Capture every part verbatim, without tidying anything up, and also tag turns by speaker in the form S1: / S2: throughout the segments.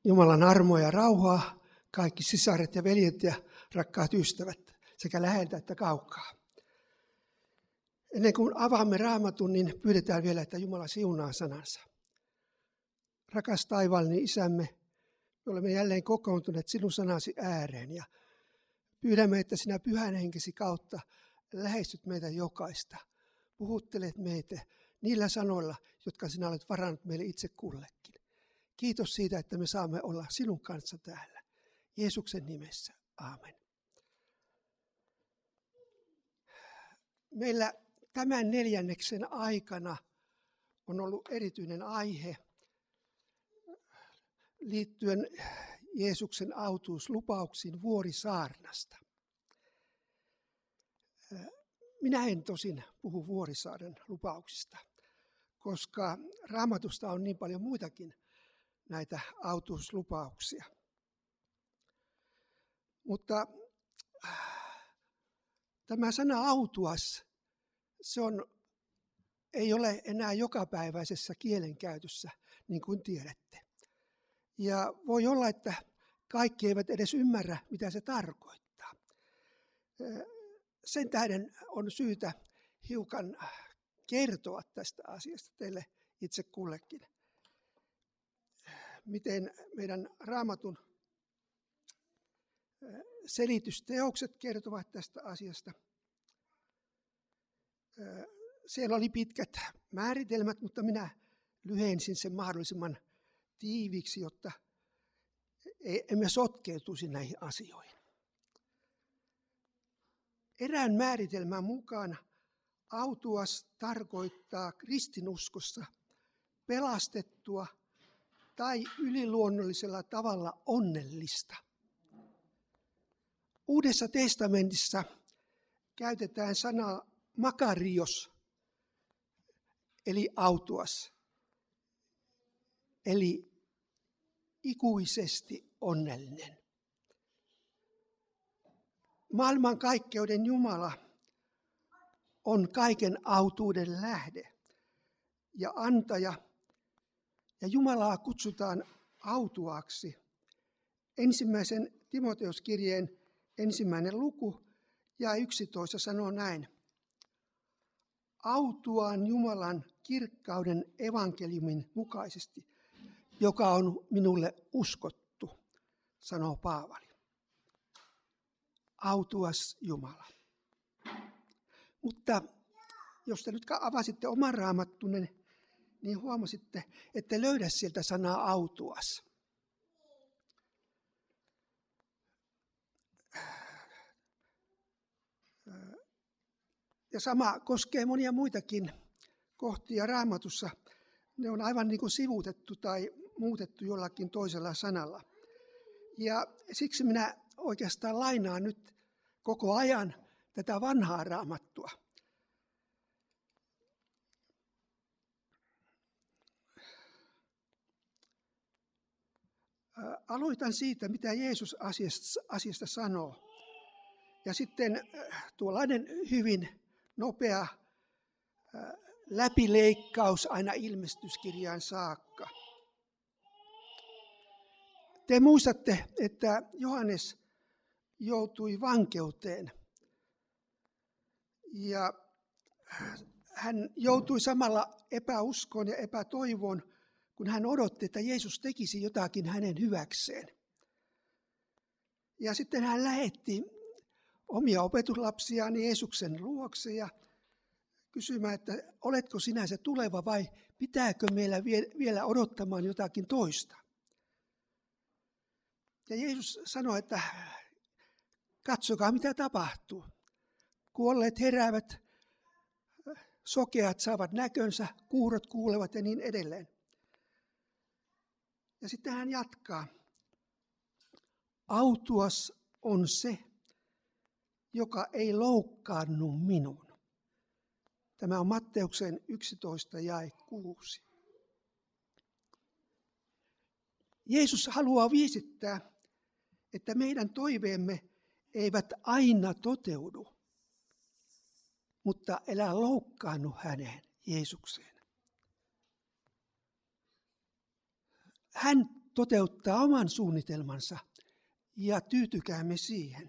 S1: Jumalan armoa ja rauhaa, kaikki sisaret ja veljet ja rakkaat ystävät, sekä läheltä että kaukaa. Ennen kuin avaamme Raamatun, niin pyydetään vielä, että Jumala siunaa sanansa. Rakas taivaallinen Isämme, me olemme jälleen kokoontuneet sinun sanasi ääreen ja pyydämme, että sinä pyhän henkesi kautta lähestyt meitä jokaista. Puhuttelet meitä niillä sanoilla, jotka sinä olet varannut meille itse kullekin. Kiitos siitä, että me saamme olla sinun kanssa täällä. Jeesuksen nimessä. Aamen. Meillä tämän neljänneksen aikana on ollut erityinen aihe liittyen Jeesuksen autuuslupauksiin Vuorisaarnasta. Minä en tosin puhu Vuorisaaren lupauksista, koska Raamatusta on niin paljon muitakin näitä autuuslupauksia. Mutta tämä sana autuas, se on, ei ole enää jokapäiväisessä kielenkäytössä, niin kuin tiedätte. Ja voi olla, että kaikki eivät edes ymmärrä, mitä se tarkoittaa. Sen tähden on syytä hiukan kertoa tästä asiasta teille itse kullekin. Miten meidän Raamatun selitysteokset kertovat tästä asiasta. Siellä oli pitkät määritelmät, mutta minä lyhensin sen mahdollisimman tiiviiksi, jotta emme sotkeutuisi näihin asioihin. Erään määritelmän mukaan autuas tarkoittaa kristinuskossa pelastettua tai yliluonnollisella tavalla onnellista. Uudessa testamentissa käytetään sanaa makarios, eli autuas, eli ikuisesti onnellinen. Maailmankaikkeuden Jumala on kaiken autuuden lähde ja antaja, ja Jumalaa kutsutaan autuaaksi. Ensimmäisen Timoteuskirjeen ensimmäinen luku ja yksitoista sanoo näin. Autuaan Jumalan kirkkauden evankeliumin mukaisesti, joka on minulle uskottu, sanoo Paavali. Autuas Jumala. Mutta jos te nyt avasitte oman raamattunne, niin huomasitte, että löydä sieltä sanaa autuas. Ja sama koskee monia muitakin kohtia Raamatussa. Ne on aivan niin kuin sivuutettu tai muutettu jollakin toisella sanalla. Ja siksi minä oikeastaan lainaan nyt koko ajan tätä vanhaa Raamattua. Aloitan siitä, mitä Jeesus asiasta, asiasta sanoo. Ja sitten tuollainen hyvin nopea läpileikkaus aina ilmestyskirjaan saakka. Te muistatte, että Johannes joutui vankeuteen. Ja hän joutui samalla epäuskoon ja epätoivoon, kun hän odotti, että Jeesus tekisi jotakin hänen hyväkseen. Ja sitten hän lähetti omia opetuslapsiaan Jeesuksen luokse ja kysymään, että oletko sinä se tuleva vai pitääkö meillä vielä odottamaan jotakin toista. Ja Jeesus sanoi, että katsokaa mitä tapahtuu. Kuolleet heräävät, sokeat saavat näkönsä, kuurot kuulevat ja niin edelleen. Ja sitten hän jatkaa. Autuas on se, joka ei loukkaannu minun. Tämä on Matteuksen yksitoista jae kuusi. Jeesus haluaa viestittää, että meidän toiveemme eivät aina toteudu, mutta älä loukkaannu häneen, Jeesukseen. Hän toteuttaa oman suunnitelmansa ja tyytykäämme siihen.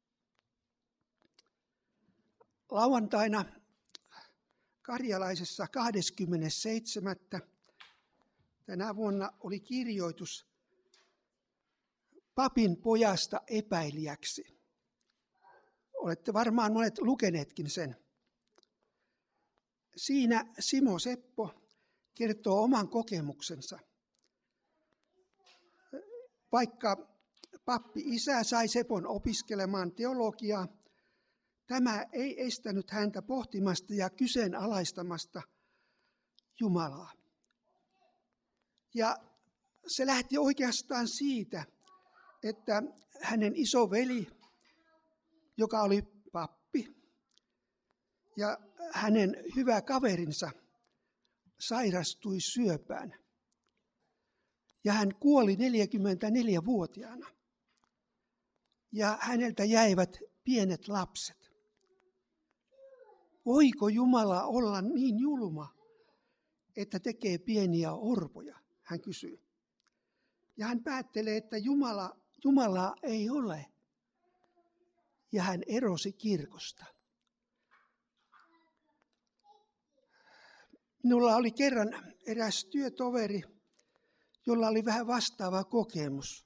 S1: Lauantaina Karjalaisessa kahdeskymmenesseitsemäs tänä vuonna oli kirjoitus papin pojasta epäilijäksi. Olette varmaan monet lukeneetkin sen. Siinä Simo Seppo kertoo oman kokemuksensa. Vaikka pappi isä sai Sepon opiskelemaan teologiaa, tämä ei estänyt häntä pohtimasta ja kyseenalaistamasta Jumalaa. Ja se lähti oikeastaan siitä, että hänen isoveli, joka oli pappi, ja hänen hyvä kaverinsa sairastui syöpään. Ja hän kuoli neljäkymmentäneljävuotiaana. Ja häneltä jäivät pienet lapset. Voiko Jumala olla niin julma, että tekee pieniä orpoja? Hän kysyy. Ja hän päättelee, että Jumala, Jumalaa ei ole. Ja hän erosi kirkosta. Minulla oli kerran eräs työtoveri, jolla oli vähän vastaava kokemus.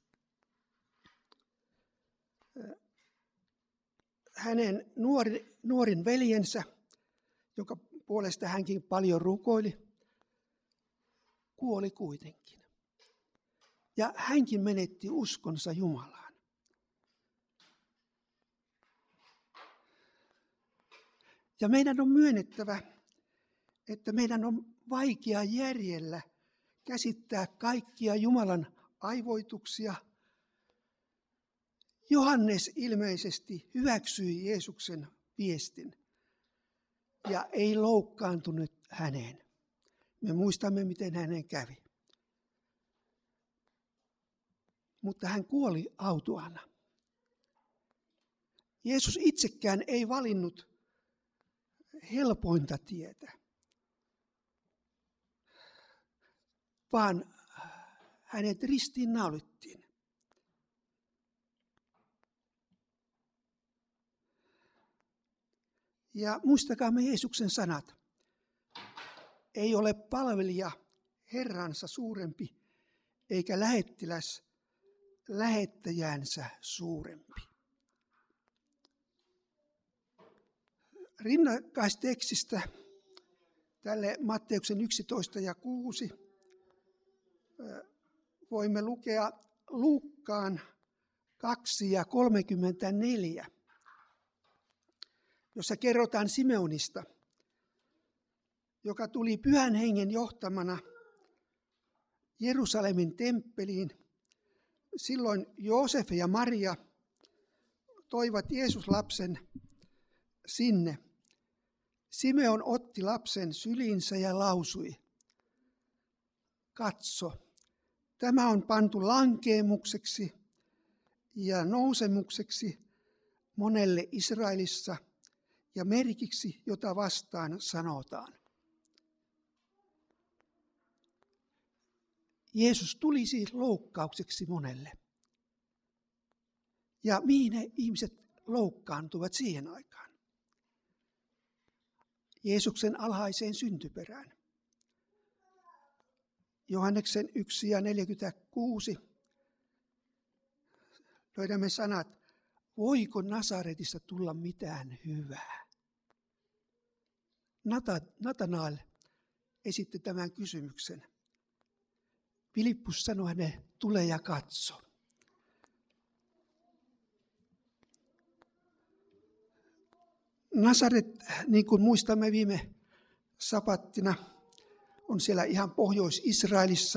S1: Hänen nuori, nuorin veljensä, joka puolesta hänkin paljon rukoili, kuoli kuitenkin. Ja hänkin menetti uskonsa Jumalaan. Ja meidän on myönnettävä, että meidän on vaikea järjellä käsittää kaikkia Jumalan aivoituksia. Johannes ilmeisesti hyväksyi Jeesuksen viestin ja ei loukkaantunut häneen. Me muistamme, miten hänen kävi. Mutta hän kuoli autuaana. Jeesus itsekään ei valinnut helpointa tietä, vaan hänet ristiin naulittiin. Ja muistakaamme Jeesuksen sanat. Ei ole palvelija Herransa suurempi, eikä lähettiläs lähettäjänsä suurempi. Rinnakkaistekstistä tälle Matteuksen yksitoista ja kuusi voimme lukea Luukkaan kaksi ja kolmekymmentäneljä, jossa kerrotaan Simeonista, joka tuli Pyhän Hengen johtamana Jerusalemin temppeliin. Silloin Joosef ja Maria toivat Jeesuslapsen sinne. Simeon otti lapsen syliinsä ja lausui, katso, tämä on pantu lankeemukseksi ja nousemukseksi monelle Israelissa ja merkiksi, jota vastaan sanotaan. Jeesus tuli siis loukkaukseksi monelle. Ja mihin ne ihmiset loukkaantuvat siihen aikaan? Jeesuksen alhaiseen syntyperään. Johanneksen yksi ja neljäkymmentäkuusi löydämme sanat, voiko Nasaretista tulla mitään hyvää? Natanael esitti tämän kysymyksen. Filippus sanoi hänelle, tule ja katso. Nasaret, niin kuin muistamme viime sapattina, on siellä ihan Pohjois-Israelissa.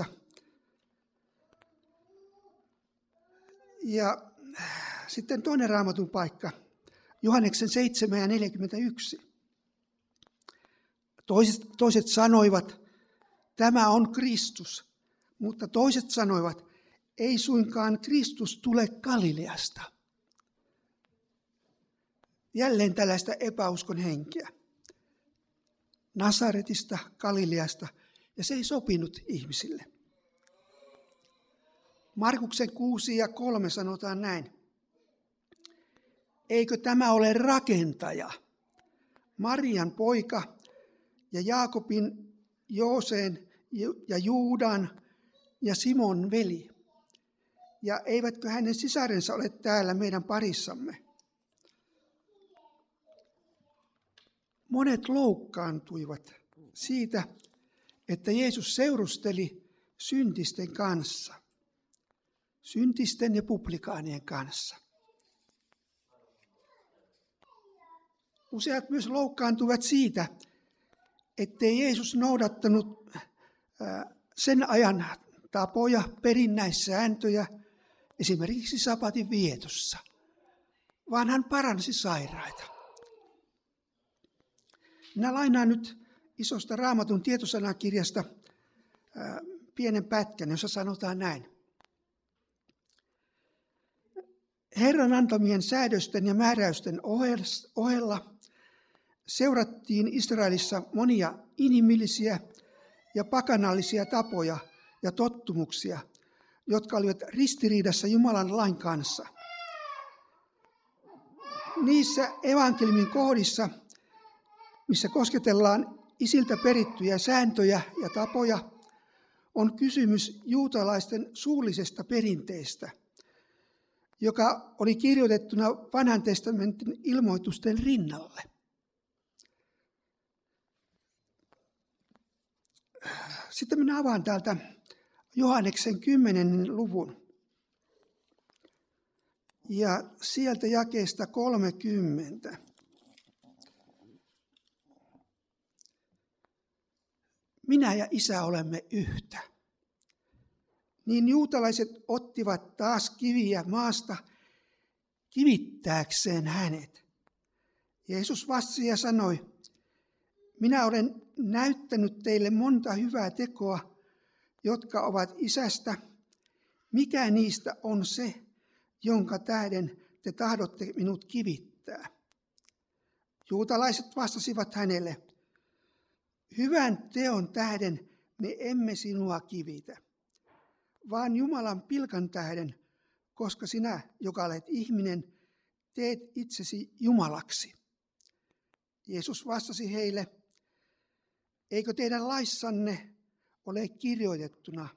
S1: Ja sitten toinen Raamatun paikka, Johanneksen seitsemän ja neljäkymmentäyksi. Toiset, toiset sanoivat, tämä on Kristus, mutta toiset sanoivat, ei suinkaan Kristus tule Galileasta. Jälleen tällaista epäuskon henkeä. Nasaretista, Galileasta, ja se ei sopinut ihmisille. Markuksen kuusi ja kolme sanotaan näin. Eikö tämä ole rakentaja, Marian poika ja Jaakobin, Jooseen ja Juudan ja Simon veli? Ja eivätkö hänen sisarensa ole täällä meidän parissamme? Monet loukkaantuivat siitä, että Jeesus seurusteli syntisten kanssa, syntisten ja publikaanien kanssa. Useat myös loukkaantuivat siitä, ettei Jeesus noudattanut sen ajan tapoja, perinnäissääntöjä, esimerkiksi sabatin vietossa, vaan hän paransi sairaita. Minä lainaan nyt isosta Raamatun tietosanakirjasta ää, pienen pätkän, jossa sanotaan näin. Herran antamien säädösten ja määräysten ohella seurattiin Israelissa monia inhimillisiä ja pakanallisia tapoja ja tottumuksia, jotka olivat ristiriidassa Jumalan lain kanssa. Niissä evankeliumin kohdissa, missä kosketellaan isiltä perittyjä sääntöjä ja tapoja, on kysymys juutalaisten suullisesta perinteestä, joka oli kirjoitettuna Vanhan testamentin ilmoitusten rinnalle. Sitten minä avaan täältä Johanneksen kymmenennen luvun. Ja sieltä jakeesta kolmekymmentä. Minä ja Isä olemme yhtä. Niin juutalaiset ottivat taas kiviä maasta kivittääkseen hänet. Jeesus vastasi ja sanoi, minä olen näyttänyt teille monta hyvää tekoa, jotka ovat Isästä. Mikä niistä on se, jonka tähden te tahdotte minut kivittää? Juutalaiset vastasivat hänelle, hyvän teon tähden me emme sinua kivitä, vaan Jumalan pilkan tähden, koska sinä, joka olet ihminen, teet itsesi Jumalaksi. Jeesus vastasi heille, eikö teidän laissanne ole kirjoitettuna?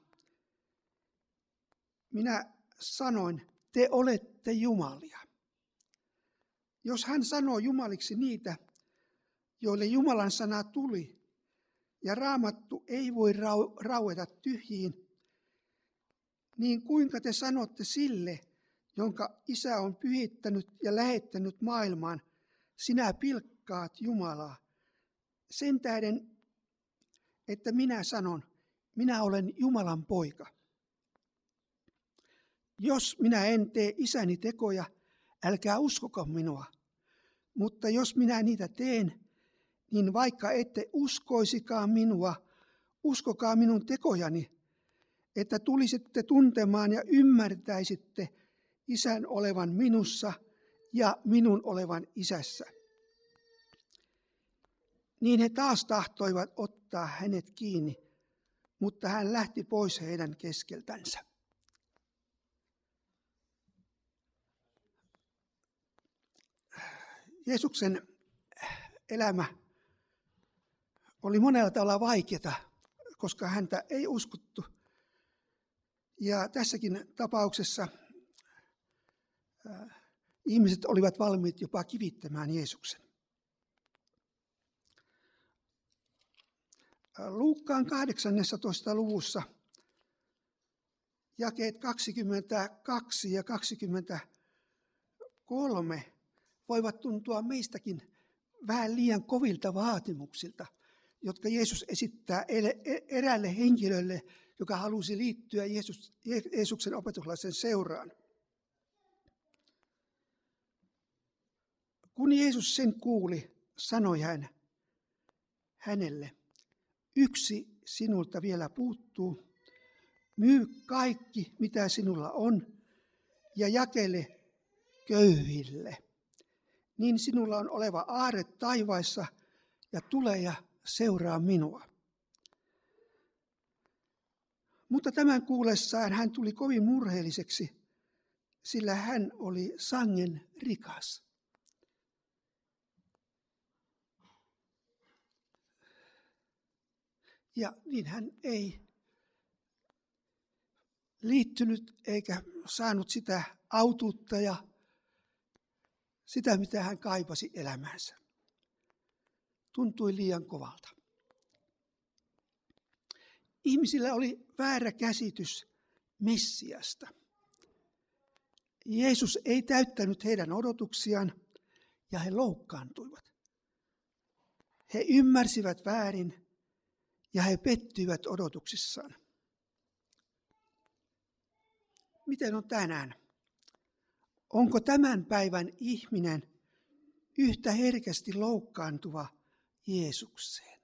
S1: Minä sanoin, te olette jumalia. Jos hän sanoo jumaliksi niitä, joille Jumalan sana tuli, ja Raamattu ei voi rau- raueta tyhjiin, niin kuinka te sanotte sille, jonka Isä on pyhittänyt ja lähettänyt maailmaan, sinä pilkkaat Jumalaa, sen tähden, että minä sanon, minä olen Jumalan poika. Jos minä en tee Isäni tekoja, älkää uskoko minua, mutta jos minä niitä teen, niin vaikka ette uskoisikaan minua, uskokaa minun tekojani, että tulisitte tuntemaan ja ymmärtäisitte Isän olevan minussa ja minun olevan Isässä. Niin he taas tahtoivat ottaa hänet kiinni, mutta hän lähti pois heidän keskeltänsä. Jeesuksen elämä oli monella tavalla vaikeaa, koska häntä ei uskottu. Ja tässäkin tapauksessa äh, ihmiset olivat valmiit jopa kivittämään Jeesuksen. Luukkaan kahdeksannessatoista luvussa jakeet kaksikymmentäkaksi ja kaksikymmentäkolme voivat tuntua meistäkin vähän liian kovilta vaatimuksilta, jotka Jeesus esittää eräälle henkilölle, joka halusi liittyä Jeesus, Jeesuksen opetuslaisen seuraan. Kun Jeesus sen kuuli, sanoi hän hänelle, yksi sinulta vielä puuttuu, myy kaikki mitä sinulla on ja jakele köyhille. Niin sinulla on oleva aarre taivaissa ja tule ja seuraa minua. Mutta tämän kuullessaan hän tuli kovin murheelliseksi, sillä hän oli sangen rikas. Ja niin hän ei liittynyt eikä saanut sitä autuutta ja sitä, mitä hän kaipasi elämäänsä. Tuntui liian kovalta. Ihmisillä oli väärä käsitys Messiasta. Jeesus ei täyttänyt heidän odotuksiaan ja he loukkaantuivat. He ymmärsivät väärin ja he pettyivät odotuksissaan. Miten on tänään? Onko tämän päivän ihminen yhtä herkästi loukkaantuva Jeesukseen?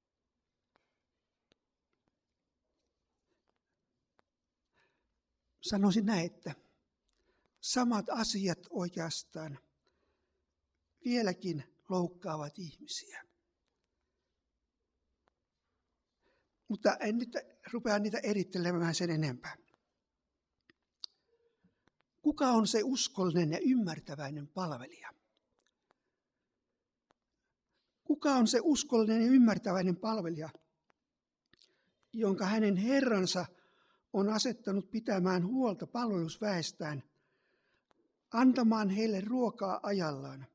S1: Sanoisin näin, että samat asiat oikeastaan vieläkin loukkaavat ihmisiä. Mutta en nyt rupea niitä erittelemään sen enempää. Kuka on se uskollinen ja ymmärtäväinen palvelija? Kuka on se uskollinen ja ymmärtäväinen palvelija, jonka hänen Herransa on asettanut pitämään huolta palvelusväestään, antamaan heille ruokaa ajallaan?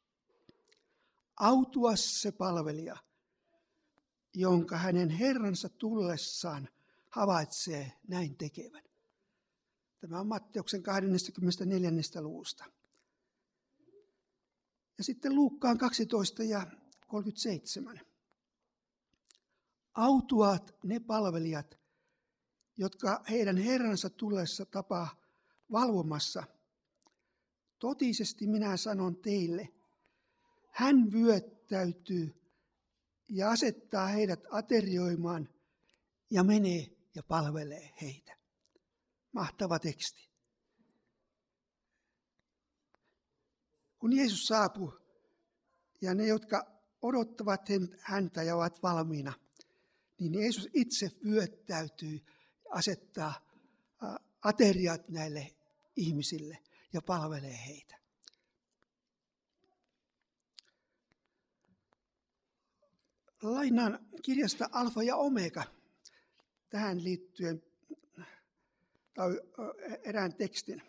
S1: Autuas se palvelija, jonka hänen Herransa tullessaan havaitsee näin tekevän. Tämä on Matteuksen kaksikymmentäneljä. luvusta. Ja sitten Luukkaan kaksitoista ja kolmekymmentäseitsemän. Autuaat ne palvelijat, jotka heidän Herransa tullessa tapaa valvomassa. Totisesti minä sanon teille, hän vyöttäytyy ja asettaa heidät aterioimaan ja menee ja palvelee heitä. Mahtava teksti. Kun Jeesus saapuu ja ne, jotka odottavat häntä ja ovat valmiina, niin Jeesus itse vyöttäytyy ja asettaa ateriat näille ihmisille ja palvelee heitä. Lainaan kirjasta Alfa ja Omega tähän liittyen tai erään tekstin.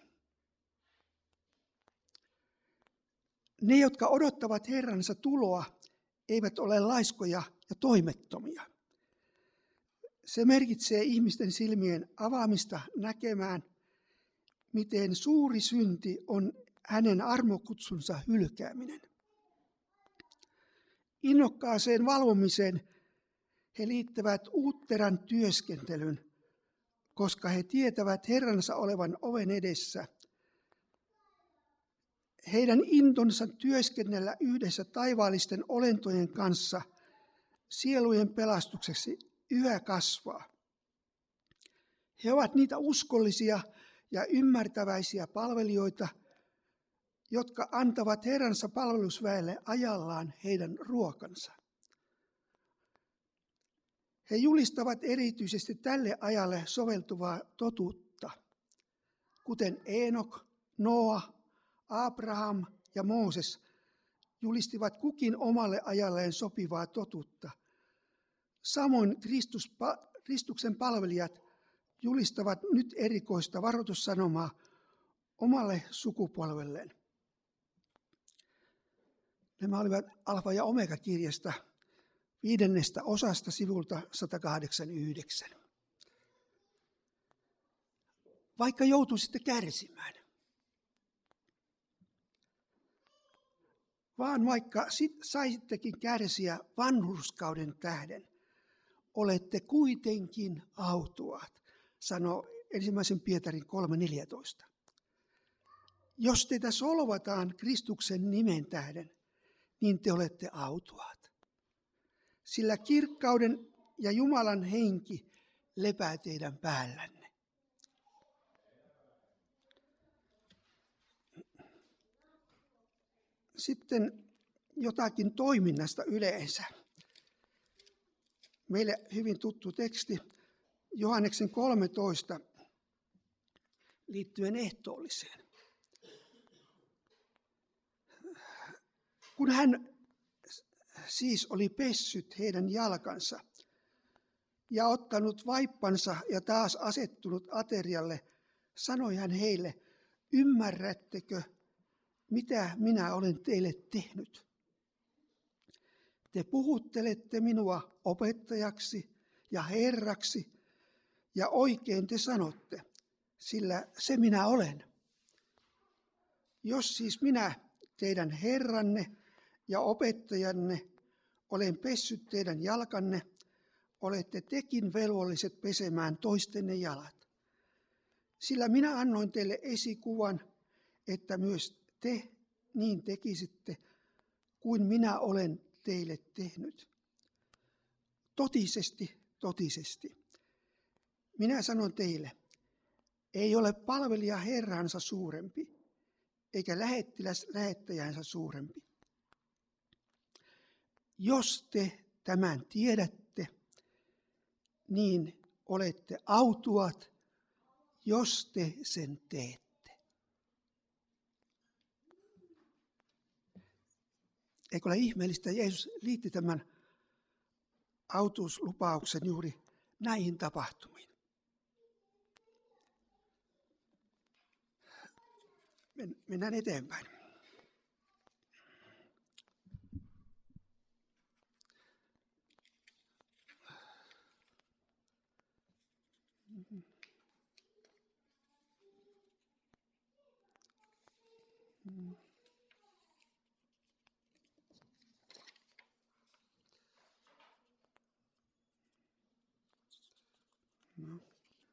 S1: Ne, jotka odottavat Herransa tuloa, eivät ole laiskoja ja toimettomia. Se merkitsee ihmisten silmien avaamista näkemään, miten suuri synti on hänen armokutsunsa hylkääminen. Innokkaaseen valvomiseen he liittävät uutteran työskentelyn, koska he tietävät Herransa olevan oven edessä. Heidän intonsa työskennellä yhdessä taivaallisten olentojen kanssa sielujen pelastukseksi yhä kasvaa. He ovat niitä uskollisia ja ymmärtäväisiä palvelijoita, jotka antavat Herransa palvelusväelle ajallaan heidän ruokansa. He julistavat erityisesti tälle ajalle soveltuvaa totuutta, kuten Eenok, Noa, Abraham ja Mooses julistivat kukin omalle ajalleen sopivaa totuutta. Samoin Kristus, Kristuksen palvelijat julistavat nyt erikoista varoitussanomaa omalle sukupolvelleen. Nämä olivat Alfa ja Omega-kirjasta viidennestä osasta sivulta sata kahdeksankymmentäyhdeksän. Vaikka joutuisitte kärsimään, vaan vaikka saisittekin kärsiä vanhurskauden tähden, olette kuitenkin autuaat, sanoo ensimmäisen Pietarin kolme neljätoista. Jos teitä solvataan Kristuksen nimen tähden, niin te olette autuaat. Sillä kirkkauden ja Jumalan henki lepää teidän päällänne. Sitten jotakin toiminnasta yleensä. Meille hyvin tuttu teksti, Johanneksen kolmetoista liittyen ehtoolliseen. Kun hän siis oli pessyt heidän jalkansa ja ottanut vaippansa ja taas asettunut aterialle, sanoi hän heille, ymmärrättekö, mitä minä olen teille tehnyt? Te puhuttelette minua opettajaksi ja herraksi, ja oikein te sanotte, sillä se minä olen. Jos siis minä, teidän herranne ja opettajanne, olen pessyt teidän jalkanne, olette tekin velvolliset pesemään toistenne jalat. Sillä minä annoin teille esikuvan, että myös te niin tekisitte, kuin minä olen teille tehnyt. Totisesti, totisesti. Minä sanon teille, ei ole palvelija herransa suurempi, eikä lähettiläs lähettäjänsä suurempi. Jos te tämän tiedätte, niin olette autuat, jos te sen teette. Eikö ole ihmeellistä, että Jeesus liitti tämän autuuslupauksen juuri näihin tapahtumiin. Mennään eteenpäin. No.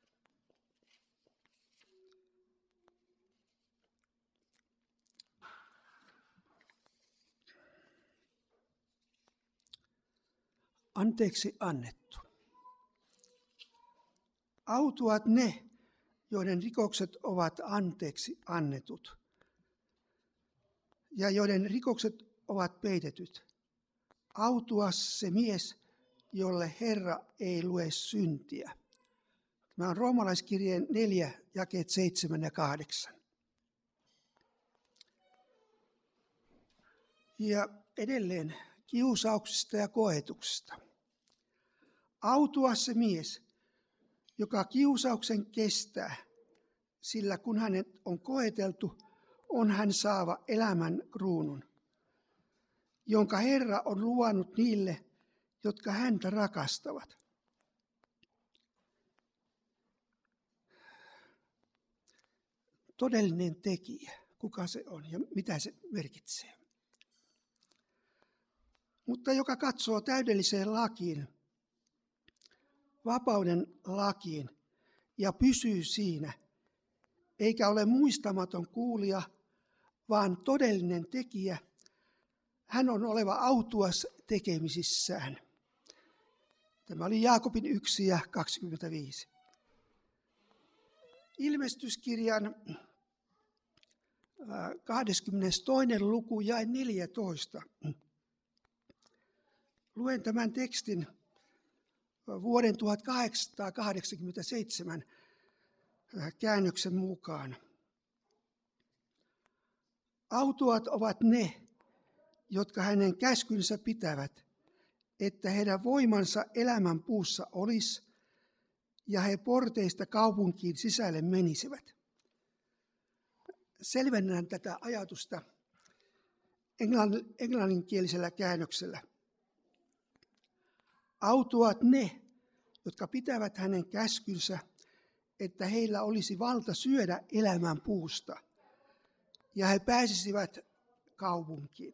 S1: Anteeksi annettu. Autuat ne, joiden rikokset ovat anteeksi annetut ja joiden rikokset ovat peitetyt. Autuas se mies, jolle Herra ei lue syntiä. Tämä on roomalaiskirjeen neljä, jakeet seitsemän ja kahdeksan. Ja edelleen kiusauksista ja koetuksista. Autuas se mies, joka kiusauksen kestää, sillä kun hänet on koeteltu, on hän saava elämän kruunun, jonka Herra on luvannut niille, jotka häntä rakastavat. Todellinen tekijä, kuka se on ja mitä se merkitsee. Mutta joka katsoo täydelliseen lakiin, vapauden lakiin ja pysyy siinä, eikä ole muistamaton kuulija, vaan todellinen tekijä, hän on oleva autuas tekemisissään. Tämä oli Jaakobin yksi ja kaksikymmentäviisi. Ilmestyskirjan kahdeskymmenestoinen luku jae neljätoista. Luen tämän tekstin vuoden tuhatkahdeksansataakahdeksankymmentäseitsemän käännöksen mukaan. Autuat ovat ne, jotka hänen käskynsä pitävät, että heidän voimansa elämän puussa olisi, ja he porteista kaupunkiin sisälle menisivät. Selvennän tätä ajatusta englanninkielisellä käännöksellä. Autuat ne, jotka pitävät hänen käskynsä, että heillä olisi valta syödä elämän puusta, ja he pääsisivät kaupunkiin.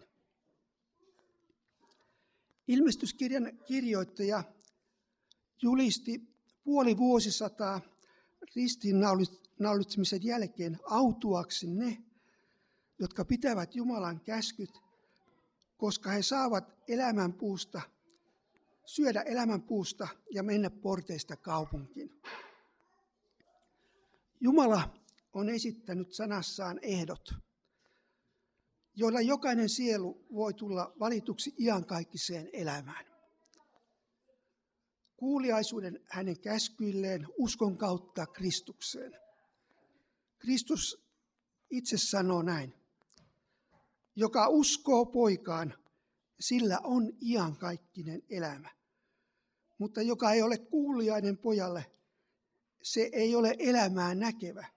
S1: Ilmestyskirjan kirjoittaja julisti puoli vuosisataa ristiinnaulitsemisen jälkeen autuaksi ne, jotka pitävät Jumalan käskyt, koska he saavat elämän puusta, syödä elämän puusta ja mennä porteista kaupunkiin. Jumala on esittänyt sanassaan ehdot, joilla jokainen sielu voi tulla valituksi iankaikkiseen elämään. kuuliaisuuden hänen käskyilleen uskon kautta Kristukseen. Kristus itse sanoo näin: joka uskoo poikaan, sillä on iankaikkinen elämä. Mutta joka ei ole kuuliainen pojalle, se ei ole elämää näkevä.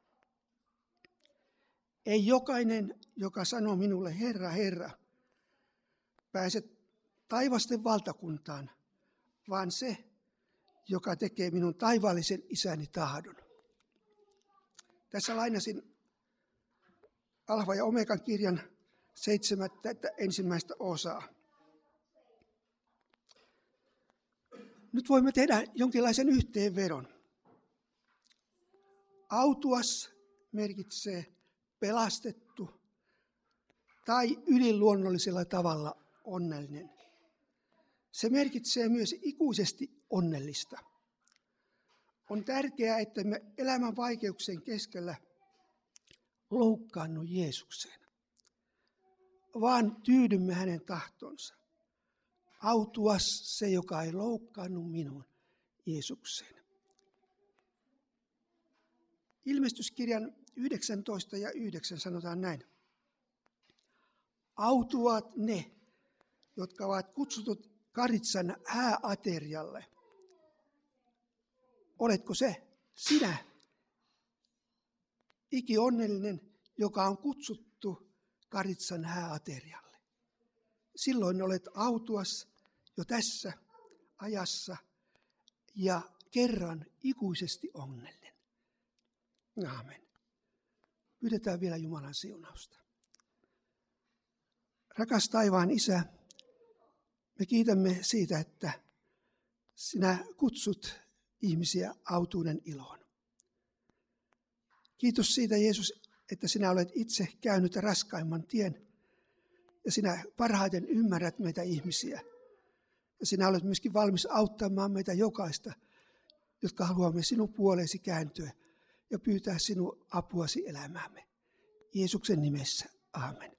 S1: Ei jokainen, joka sanoo minulle Herra, Herra, pääse taivasten valtakuntaan, vaan se, joka tekee minun taivaallisen isäni tahdon. Tässä lainasin Alfa ja Omegan kirjan seitsemättä ensimmäistä osaa. Nyt voimme tehdä jonkinlaisen yhteenvedon. Autuas merkitsee pelastettu tai yliluonnollisella tavalla onnellinen. Se merkitsee myös ikuisesti onnellista. On tärkeää, että me elämän vaikeuksien keskellä loukkaannu Jeesukseen, vaan tyydymme hänen tahtonsa. Autuas se, joka ei loukkaannu minuun, Jeesukseen. Ilmestyskirjan yhdeksäntoista ja yhdeksän sanotaan näin. Autuaat ne, jotka ovat kutsutut Karitsan hääaterialle. Oletko se sinä, ikionnellinen, joka on kutsuttu Karitsan hääaterialle? Silloin olet autuas jo tässä ajassa ja kerran ikuisesti onnellinen. Aamen. Pyydetään vielä Jumalan siunausta. Rakas taivaan Isä, me kiitämme siitä, että sinä kutsut ihmisiä autuuden iloon. Kiitos siitä, Jeesus, että sinä olet itse käynyt raskaimman tien ja sinä parhaiten ymmärrät meitä ihmisiä. Ja sinä olet myöskin valmis auttamaan meitä jokaista, jotka haluamme sinun puoleesi kääntyä ja pyytää sinun apuasi elämäämme. Jeesuksen nimessä, aamen.